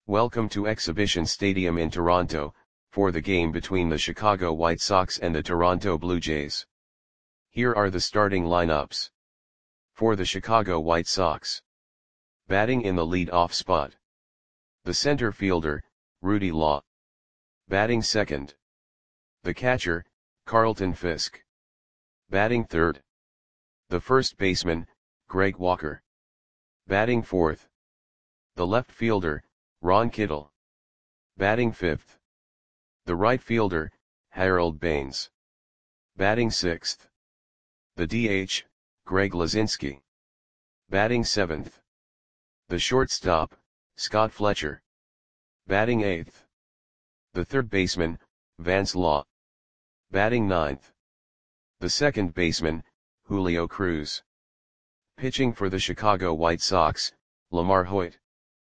Welcome to Exhibition Stadium in Toronto, for the game between the Chicago White Sox and the Toronto Blue Jays. Here are the starting lineups. For the Chicago White Sox. Batting in the lead-off spot. The center fielder, Rudy Law. Batting second. The catcher, Carlton Fisk. Batting third. The first baseman, Greg Walker. Batting fourth. The left fielder, Ron Kittle. Batting fifth. The right fielder, Harold Baines. Batting sixth. The DH, Greg Luzinski. Batting seventh. The shortstop, Scott Fletcher. Batting eighth. The third baseman, Vance Law. Batting ninth. The second baseman, Julio Cruz. Pitching for the Chicago White Sox, Lamar Hoyt.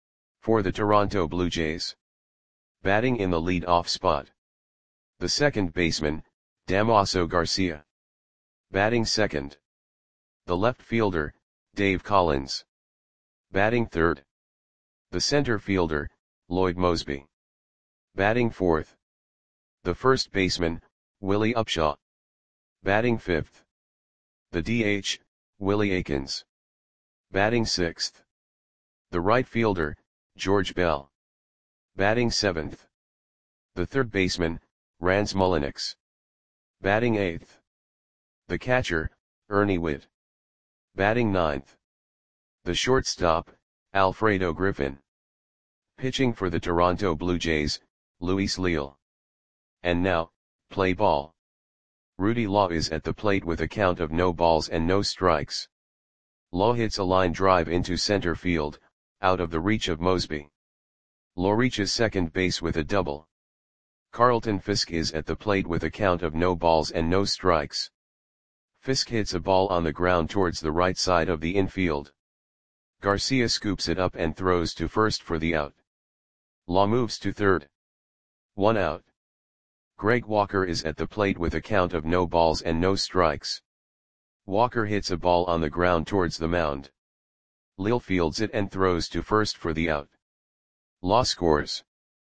For the Toronto Blue Jays. Batting in the lead-off spot. The second baseman, Damaso Garcia. Batting second. The left fielder, Dave Collins. Batting third. The center fielder, Lloyd Moseby. Batting fourth. The first baseman, Willie Upshaw. Batting fifth. The DH, Willie Aikens. Batting sixth. The right fielder, George Bell. Batting seventh. The third baseman, Rance Mulliniks. Batting eighth. The catcher, Ernie Whitt. Batting ninth. The shortstop, Alfredo Griffin. Pitching for the Toronto Blue Jays, Luis Leal. And now, play ball. Rudy Law is at the plate with a count of no balls and no strikes. Law hits a line drive into center field, out of the reach of Moseby. Law reaches second base with a double. Carlton Fisk is at the plate with a count of no balls and no strikes. Fisk hits a ball on the ground towards the right side of the infield. Garcia scoops it up and throws to first for the out. Law moves to third. 1 out. Greg Walker is at the plate with a count of no balls and no strikes. Walker hits a ball on the ground towards the mound. Leal fields it and throws to first for the out. Law scores.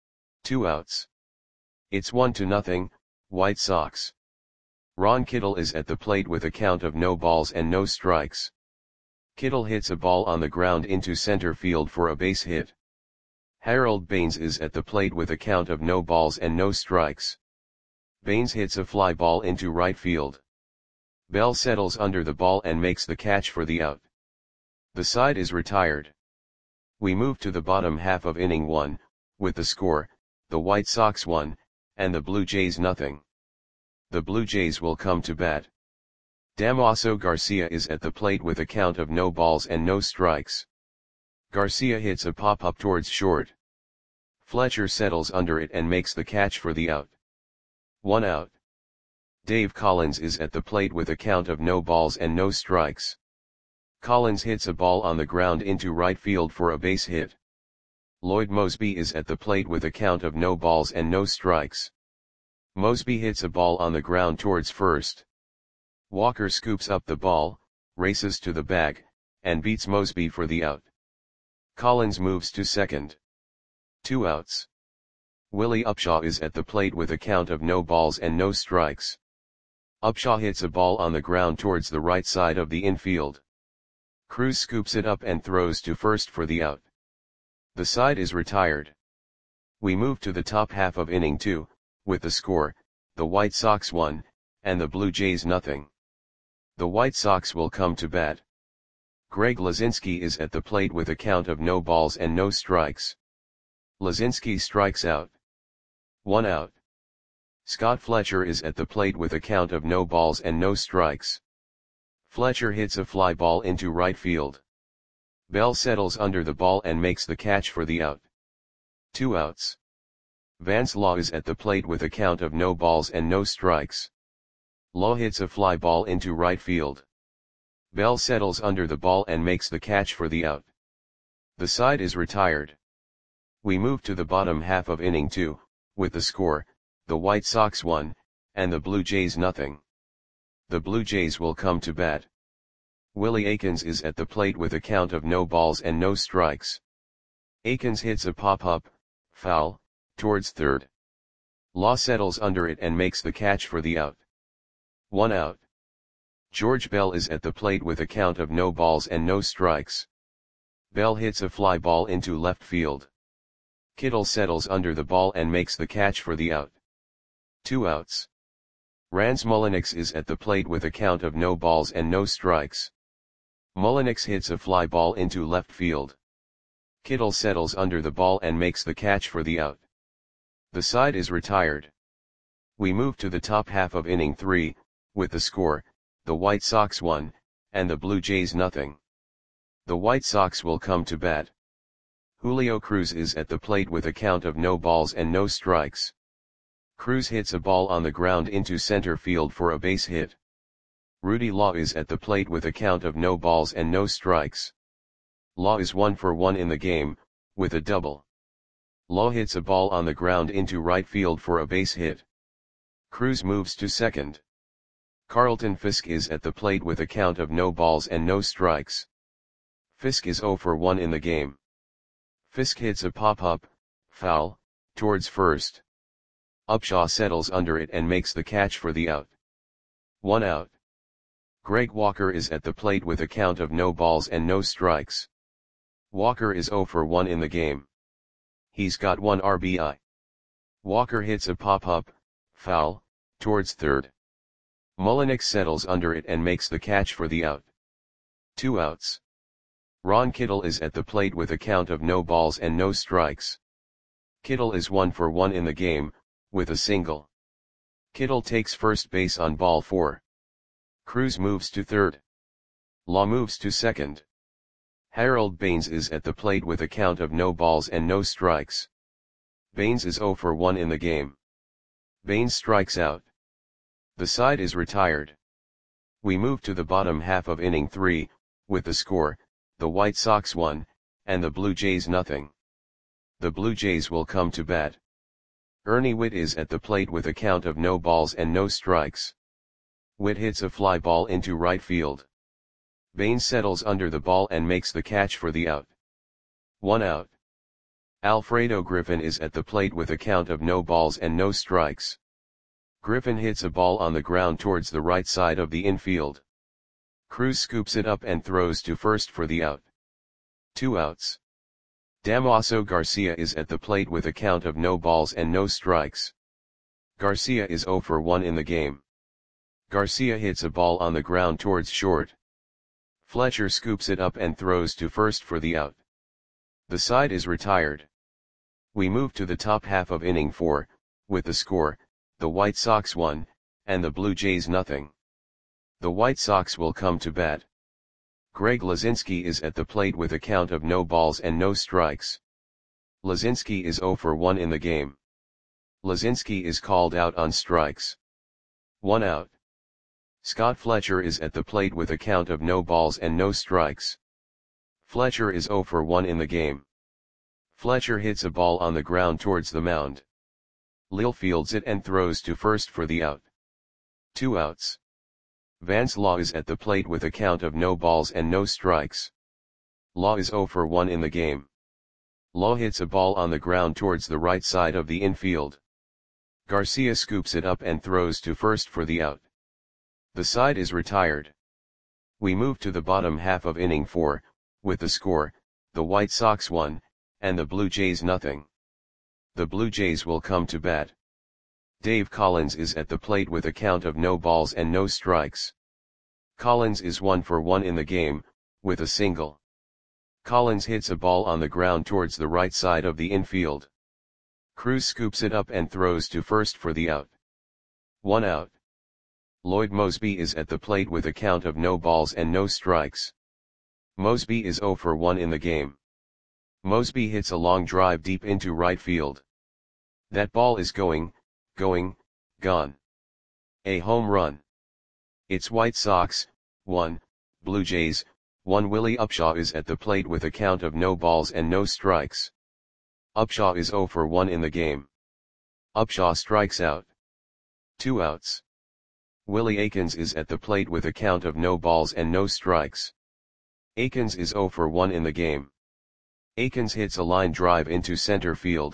2 outs. It's 1-0, White Sox. Ron Kittle is at the plate with a count of no balls and no strikes. Kittle hits a ball on the ground into center field for a base hit. Harold Baines is at the plate with a count of no balls and no strikes. Baines hits a fly ball into right field. Bell settles under the ball and makes the catch for the out. The side is retired. We move to the bottom half of inning 1, with the score, the White Sox 1, and the Blue Jays 0. The Blue Jays will come to bat. Damaso Garcia is at the plate with a count of no balls and no strikes. Garcia hits a pop-up towards short. Fletcher settles under it and makes the catch for the out. 1 out. Dave Collins is at the plate with a count of no balls and no strikes. Collins hits a ball on the ground into right field for a base hit. Lloyd Moseby is at the plate with a count of no balls and no strikes. Moseby hits a ball on the ground towards first. Walker scoops up the ball, races to the bag, and beats Moseby for the out. Collins moves to second. 2 outs. Willie Upshaw is at the plate with a count of no balls and no strikes. Upshaw hits a ball on the ground towards the right side of the infield. Cruz scoops it up and throws to first for the out. The side is retired. We move to the top half of inning 2, with the score, the White Sox 1, and the Blue Jays 0. The White Sox will come to bat. Greg Luzinski is at the plate with a count of no balls and no strikes. Luzinski strikes out. 1 out. Scott Fletcher is at the plate with a count of no balls and no strikes. Fletcher hits a fly ball into right field. Bell settles under the ball and makes the catch for the out. 2 outs. Vance Law is at the plate with a count of no balls and no strikes. Law hits a fly ball into right field. Bell settles under the ball and makes the catch for the out. The side is retired. We move to the bottom half of inning 2, with the score, the White Sox 1, and the Blue Jays 0. The Blue Jays will come to bat. Willie Aikens is at the plate with a count of no balls and no strikes. Aikens hits a pop-up, foul, towards third. Law settles under it and makes the catch for the out. 1 out. George Bell is at the plate with a count of no balls and no strikes. Bell hits a fly ball into left field. Kittle settles under the ball and makes the catch for the out. 2 outs. Rans Mulliniks is at the plate with a count of no balls and no strikes. Mulliniks hits a fly ball into left field. Kittle settles under the ball and makes the catch for the out. The side is retired. We move to the top half of inning 3, with the score, the White Sox 1, and the Blue Jays nothing. The White Sox will come to bat. Julio Cruz is at the plate with a count of no balls and no strikes. Cruz hits a ball on the ground into center field for a base hit. Rudy Law is at the plate with a count of no balls and no strikes. Law is 1 for 1 in the game, with a double. Law hits a ball on the ground into right field for a base hit. Cruz moves to second. Carlton Fisk is at the plate with a count of no balls and no strikes. Fisk is 0 for 1 in the game. Fisk hits a pop-up, foul, towards first. Upshaw settles under it and makes the catch for the out. 1 out. Greg Walker is at the plate with a count of no balls and no strikes. Walker is 0 for 1 in the game. He's got 1 RBI. Walker hits a pop-up, foul, towards third. Mulliniks settles under it and makes the catch for the out. 2 outs. Ron Kittle is at the plate with a count of no balls and no strikes. Kittle is 1 for 1 in the game, with a single. Kittle takes first base on ball 4. Cruz moves to third. Law moves to second. Harold Baines is at the plate with a count of no balls and no strikes. Baines is 0 for 1 in the game. Baines strikes out. The side is retired. We move to the bottom half of inning 3, with the score, the White Sox 1, and the Blue Jays nothing. The Blue Jays will come to bat. Ernie Whitt is at the plate with a count of no balls and no strikes. Whitt hits a fly ball into right field. Baines settles under the ball and makes the catch for the out. 1 out. Alfredo Griffin is at the plate with a count of no balls and no strikes. Griffin hits a ball on the ground towards the right side of the infield. Cruz scoops it up and throws to first for the out. 2 outs. Damaso Garcia is at the plate with a count of no balls and no strikes. Garcia is 0 for 1 in the game. Garcia hits a ball on the ground towards short. Fletcher scoops it up and throws to first for the out. The side is retired. We move to the top half of inning 4, with the score, the White Sox 1, and the Blue Jays nothing. The White Sox will come to bat. Greg Lazinski is at the plate with a count of no balls and no strikes. Lazinski is 0 for 1 in the game. Lazinski is called out on strikes. 1 out. Scott Fletcher is at the plate with a count of no balls and no strikes. Fletcher is 0 for 1 in the game. Fletcher hits a ball on the ground towards the mound. Lil fields it and throws to first for the out. 2 outs. Vance Law is at the plate with a count of no balls and no strikes. Law is 0 for 1 in the game. Law hits a ball on the ground towards the right side of the infield. Garcia scoops it up and throws to first for the out. The side is retired. We move to the bottom half of inning 4, with the score, the White Sox 1, and the Blue Jays nothing. The Blue Jays will come to bat. Dave Collins is at the plate with a count of no balls and no strikes. Collins is 1 for 1 in the game, with a single. Collins hits a ball on the ground towards the right side of the infield. Cruz scoops it up and throws to first for the out. 1 out. Lloyd Mosby is at the plate with a count of no balls and no strikes. Mosby is 0 for 1 in the game. Mosby hits a long drive deep into right field. That ball is gone. A home run. It's White Sox, 1, Blue Jays, 1. Willie Upshaw is at the plate with a count of no balls and no strikes. Upshaw is 0 for 1 in the game. Upshaw strikes out. 2 outs. Willie Aikens is at the plate with a count of no balls and no strikes. Aikens is 0 for 1 in the game. Aikens hits a line drive into center field,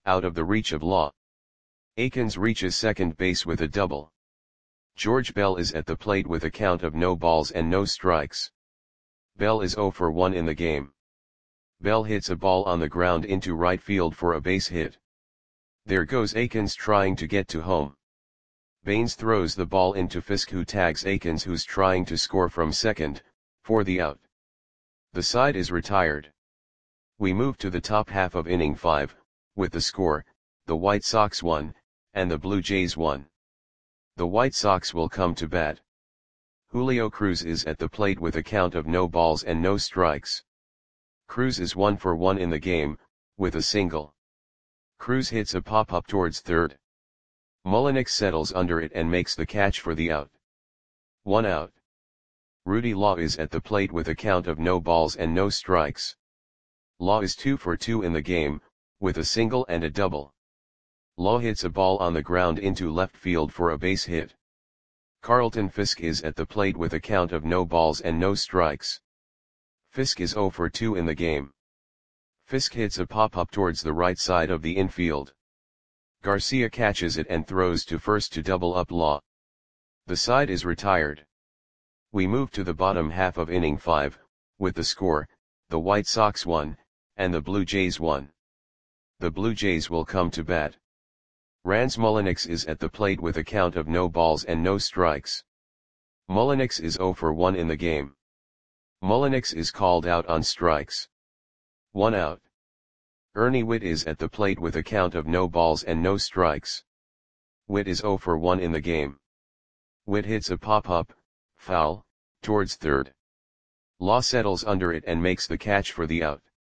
out of the reach of Law. Akins reaches second base with a double. George Bell is at the plate with a count of no balls and no strikes. Bell is 0 for 1 in the game. Bell hits a ball on the ground into right field for a base hit. There goes Akins trying to get to home. Baines throws the ball into Fisk, who tags Akins, who's trying to score from second, for the out. The side is retired. We move to the top half of inning 5, with the score, the White Sox 1, and the Blue Jays 1. The White Sox will come to bat. Julio Cruz is at the plate with a count of no balls and no strikes. Cruz is 1 for 1 in the game, with a single. Cruz hits a pop-up towards third. Mullenix settles under it and makes the catch for the out. 1 out. Rudy Law is at the plate with a count of no balls and no strikes. Law is 2 for 2 in the game, with a single and a double. Law hits a ball on the ground into left field for a base hit. Carlton Fisk is at the plate with a count of no balls and no strikes. Fisk is 0 for 2 in the game. Fisk hits a pop-up towards the right side of the infield. Garcia catches it and throws to first to double up Law. The side is retired. We move to the bottom half of inning 5, with the score, the White Sox 1, and the Blue Jays 1. The Blue Jays will come to bat. Rans Mullenix is at the plate with a count of no balls and no strikes. Mullenix is 0 for 1 in the game. Mullenix is called out on strikes. 1 out. Ernie Whitt is at the plate with a count of no balls and no strikes. Whitt is 0 for 1 in the game. Whitt hits a pop-up, foul, towards third. Law settles under it and makes the catch for the out.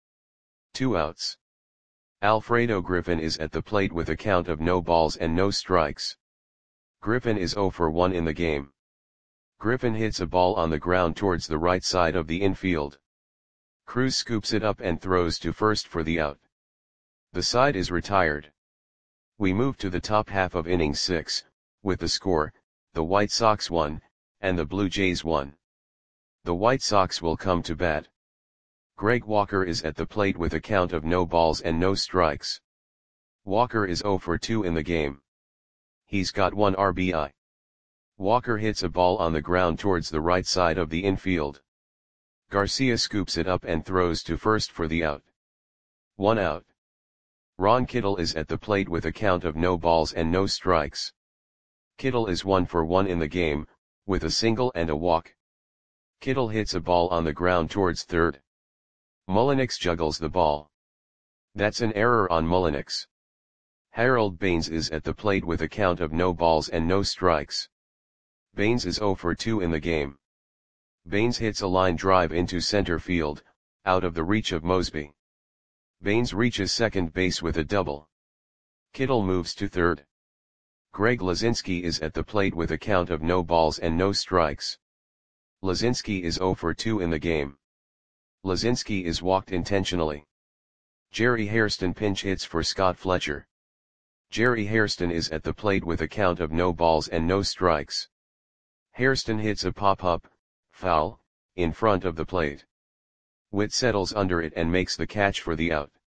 2 outs. Alfredo Griffin is at the plate with a count of no balls and no strikes. Griffin is 0 for 1 in the game. Griffin hits a ball on the ground towards the right side of the infield. Cruz scoops it up and throws to first for the out. The side is retired. We move to the top half of inning 6, with the score, the White Sox 1, and the Blue Jays 1. The White Sox will come to bat. Greg Walker is at the plate with a count of no balls and no strikes. Walker is 0 for 2 in the game. He's got 1 RBI. Walker hits a ball on the ground towards the right side of the infield. Garcia scoops it up and throws to first for the out. 1 out. Ron Kittle is at the plate with a count of no balls and no strikes. Kittle is 1 for 1 in the game, with a single and a walk. Kittle hits a ball on the ground towards third. Mullenix juggles the ball. That's an error on Mullenix. Harold Baines is at the plate with a count of no balls and no strikes. Baines is 0 for 2 in the game. Baines hits a line drive into center field, out of the reach of Mosby. Baines reaches second base with a double. Kittle moves to third. Greg Lazinski is at the plate with a count of no balls and no strikes. Lazinski is 0 for 2 in the game. Lazinski is walked intentionally. Jerry Hairston pinch hits for Scott Fletcher. Jerry Hairston is at the plate with a count of no balls and no strikes. Hairston hits a pop-up, foul, in front of the plate. Whitt settles under it and makes the catch for the out.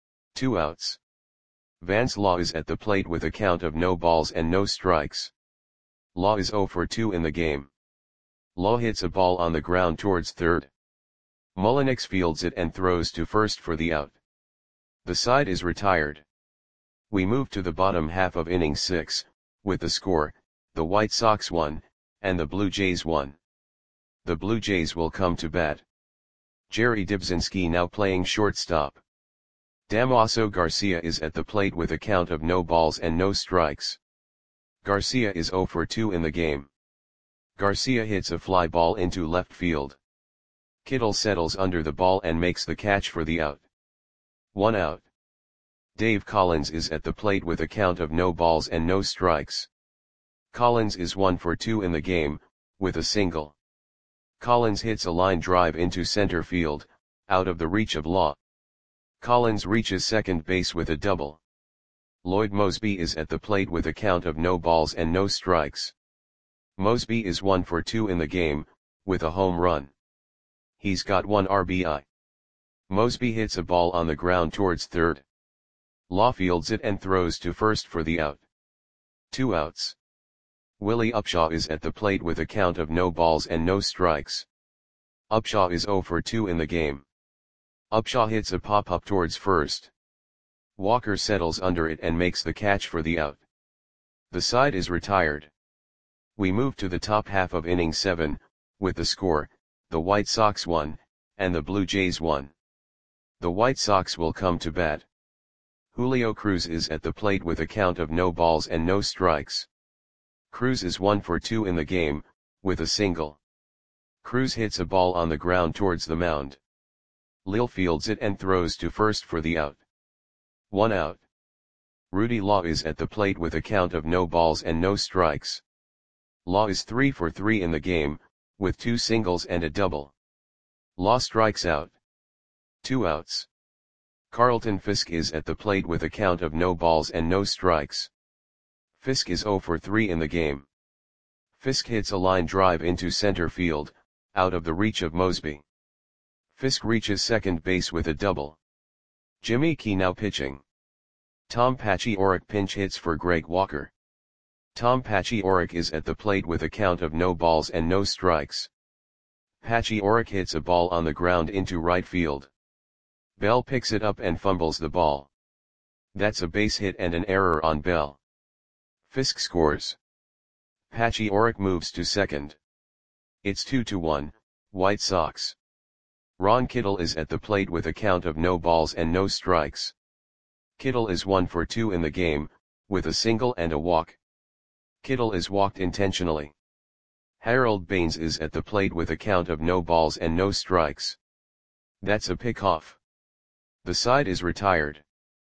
2 outs. Vance Law is at the plate with a count of no balls and no strikes. Law is 0 for 2 in the game. Law hits a ball on the ground towards third. Mullenix fields it and throws to first for the out. The side is retired. We move to the bottom half of inning 6, with the score, the White Sox 1, and the Blue Jays 1. The Blue Jays will come to bat. Jerry Dibzinski now playing shortstop. Damaso Garcia is at the plate with a count of no balls and no strikes. Garcia is 0 for 2 in the game. Garcia hits a fly ball into left field. Kittle settles under the ball and makes the catch for the out. 1 out. Dave Collins is at the plate with a count of no balls and no strikes. Collins is 1 for 2 in the game, with a single. Collins hits a line drive into center field, out of the reach of Law. Collins reaches second base with a double. Lloyd Mosby is at the plate with a count of no balls and no strikes. Mosby is 1 for 2 in the game, with a home run. He's got 1 RBI. Mosby hits a ball on the ground towards third. Law fields it and throws to first for the out. 2 outs. Willie Upshaw is at the plate with a count of no balls and no strikes. Upshaw is 0 for 2 in the game. Upshaw hits a pop-up towards first. Walker settles under it and makes the catch for the out. The side is retired. We move to the top half of inning 7, with the score, the White Sox 1, and the Blue Jays 1. The White Sox will come to bat. Julio Cruz is at the plate with a count of no balls and no strikes. Cruz is 1 for 2 in the game, with a single. Cruz hits a ball on the ground towards the mound. Lil fields it and throws to first for the out. 1 out. Rudy Law is at the plate with a count of no balls and no strikes. Law is 3 for 3 in the game, with 2 singles and a double. Law strikes out. 2 outs. Carlton Fisk is at the plate with a count of no balls and no strikes. Fisk is 0 for 3 in the game. Fisk hits a line drive into center field, out of the reach of Mosby. Fisk reaches second base with a double. Jimmy Key now pitching. Tom Paciorek pinch hits for Greg Walker. Tom Paciorek is at the plate with a count of no balls and no strikes. Paciorek hits a ball on the ground into right field. Bell picks it up and fumbles the ball. That's a base hit and an error on Bell. Fisk scores. Paciorek moves to second. It's 2-1, White Sox. Ron Kittle is at the plate with a count of no balls and no strikes. Kittle is 1 for 2 in the game, with a single and a walk. Kittle is walked intentionally. Harold Baines is at the plate with a count of no balls and no strikes. That's a pickoff. The side is retired.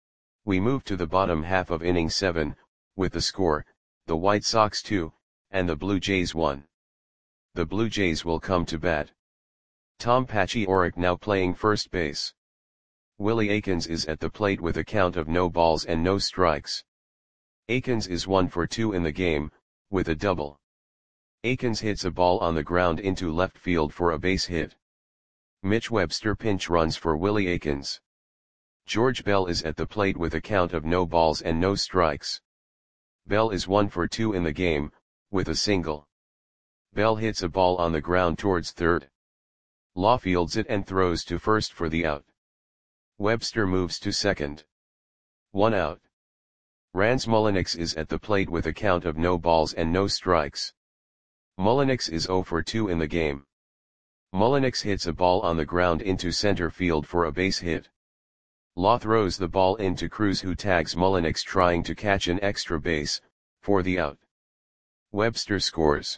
We move to the bottom half of inning 7, with the score, the White Sox 2, and the Blue Jays 1. The Blue Jays will come to bat. Tom Paciorek now playing first base. Willie Aikens is at the plate with a count of no balls and no strikes. Aikens is 1 for 2 in the game, with a double. Aikens hits a ball on the ground into left field for a base hit. Mitch Webster pinch runs for Willie Aikens. George Bell is at the plate with a count of no balls and no strikes. Bell is 1 for 2 in the game, with a single. Bell hits a ball on the ground towards third. Law fields it and throws to first for the out. Webster moves to second. 1 out. Rans Mulliniks is at the plate with a count of no balls and no strikes. Mulliniks is 0 for 2 in the game. Mulliniks hits a ball on the ground into center field for a base hit. Law throws the ball into Cruz, who tags Mulliniks trying to catch an extra base, for the out. Webster scores.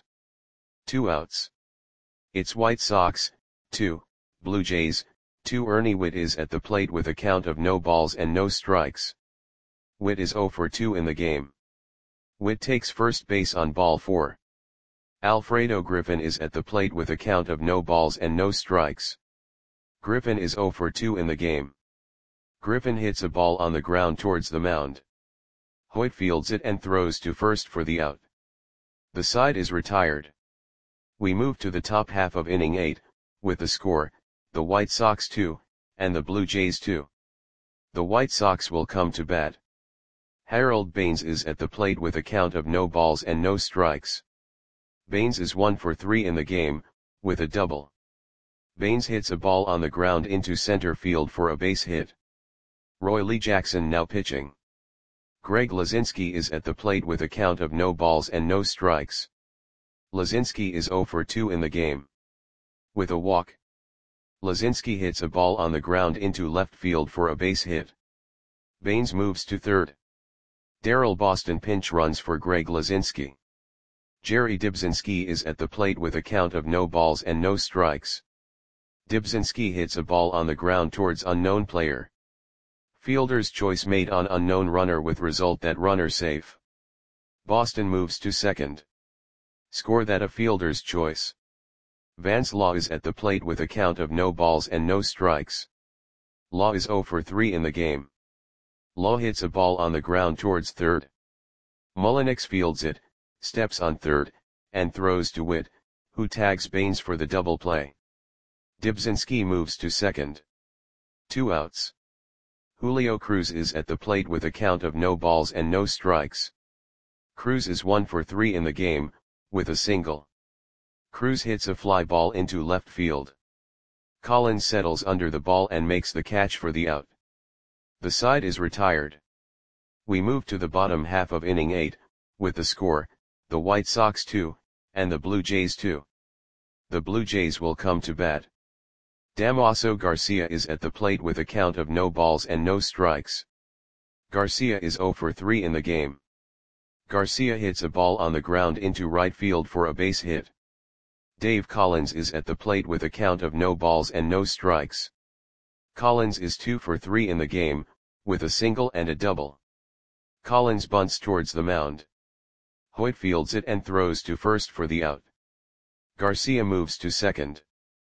2 outs. It's White Sox, 2, Blue Jays, 2. Ernie Whitt is at the plate with a count of no balls and no strikes. Whitt is 0 for 2 in the game. Whitt takes first base on ball 4. Alfredo Griffin is at the plate with a count of no balls and no strikes. Griffin is 0 for 2 in the game. Griffin hits a ball on the ground towards the mound. Hoyt fields it and throws to first for the out. The side is retired. We move to the top half of inning 8, with the score, the White Sox 2, and the Blue Jays 2. The White Sox will come to bat. Harold Baines is at the plate with a count of no balls and no strikes. Baines is 1 for 3 in the game, with a double. Baines hits a ball on the ground into center field for a base hit. Roy Lee Jackson now pitching. Greg Lazinski is at the plate with a count of no balls and no strikes. Lazinski is 0 for 2 in the game. With a walk. Lazinski hits a ball on the ground into left field for a base hit. Baines moves to third. Darryl Boston pinch runs for Greg Lazinski. Jerry Dybzinski is at the plate with a count of no balls and no strikes. Dybzinski hits a ball on the ground towards unknown player. Fielder's choice made on unknown runner with result that runner safe. Boston moves to second. Score that a fielder's choice. Vance Law is at the plate with a count of no balls and no strikes. Law is 0 for 3 in the game. Law hits a ball on the ground towards third. Mulliniks fields it, steps on third, and throws to Whitt, who tags Baines for the double play. Dybzinski moves to second. 2 outs. Julio Cruz is at the plate with a count of no balls and no strikes. Cruz is 1 for 3 in the game, with a single. Cruz hits a fly ball into left field. Collins settles under the ball and makes the catch for the out. The side is retired. We move to the bottom half of inning 8, with the score, the White Sox 2, and the Blue Jays 2. The Blue Jays will come to bat. Damaso Garcia is at the plate with a count of no balls and no strikes. Garcia is 0 for 3 in the game. Garcia hits a ball on the ground into right field for a base hit. Dave Collins is at the plate with a count of no balls and no strikes. Collins is 2 for 3 in the game, with a single and a double. Collins bunts towards the mound. Hoyt fields it and throws to first for the out. Garcia moves to second.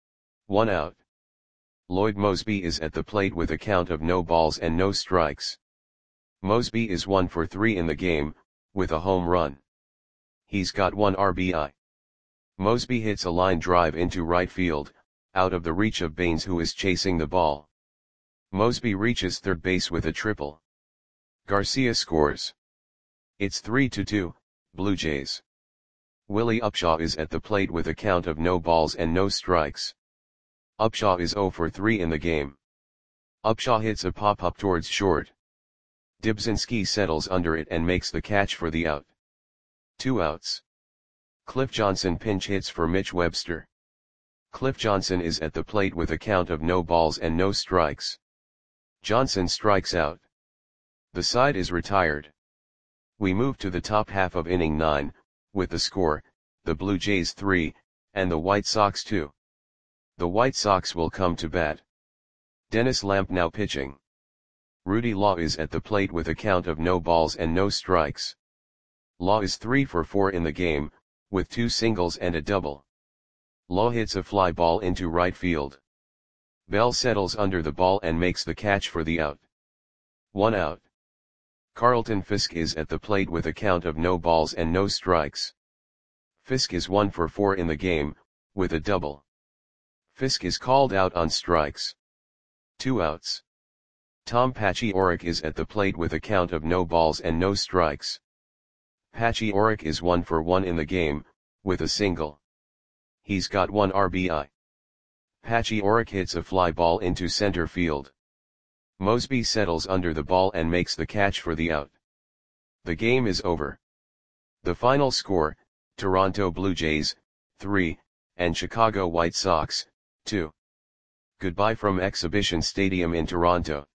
1 out. Lloyd Moseby is at the plate with a count of no balls and no strikes. Moseby is 1 for 3 in the game, with a home run. He's got 1 RBI. Moseby hits a line drive into right field, out of the reach of Baines, who is chasing the ball. Moseby reaches third base with a triple. Garcia scores. It's 3-2, Blue Jays. Willie Upshaw is at the plate with a count of no balls and no strikes. Upshaw is 0 for 3 in the game. Upshaw hits a pop-up towards short. Dibzinski settles under it and makes the catch for the out. 2 outs. Cliff Johnson pinch hits for Mitch Webster. Cliff Johnson is at the plate with a count of no balls and no strikes. Johnson strikes out. The side is retired. We move to the top half of inning 9, with the score, the Blue Jays 3, and the White Sox 2. The White Sox will come to bat. Dennis Lamp now pitching. Rudy Law is at the plate with a count of no balls and no strikes. Law is 3 for 4 in the game, with 2 singles and a double. Law hits a fly ball into right field. Bell settles under the ball and makes the catch for the out. 1 out. Carlton Fisk is at the plate with a count of no balls and no strikes. Fisk is 1 for 4 in the game, with a double. Fisk is called out on strikes. 2 outs. Tom Paciorek is at the plate with a count of no balls and no strikes. Paciorek is 1 for 1 in the game, with a single. He's got 1 RBI. Paciorek hits a fly ball into center field. Moseby settles under the ball and makes the catch for the out. The game is over. The final score, Toronto Blue Jays, 3, and Chicago White Sox, 2. Goodbye from Exhibition Stadium in Toronto.